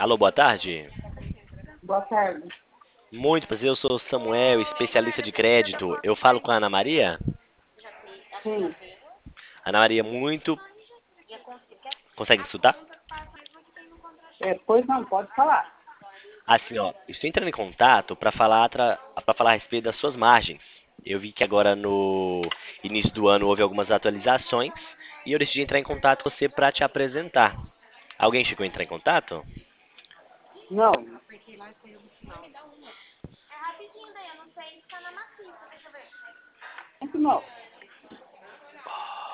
Alô, boa tarde. Boa tarde. Muito prazer, eu sou o Samuel, especialista de crédito. Eu falo com a Ana Maria? Sim. Ana Maria, muito. Consegue escutar? Pois não, pode falar. Assim, ó, estou entrando em contato para falar a respeito das suas margens. Eu vi que agora no início do ano houve algumas atualizações e eu decidi entrar em contato com você para te apresentar. Alguém chegou a entrar em contato? Não, não.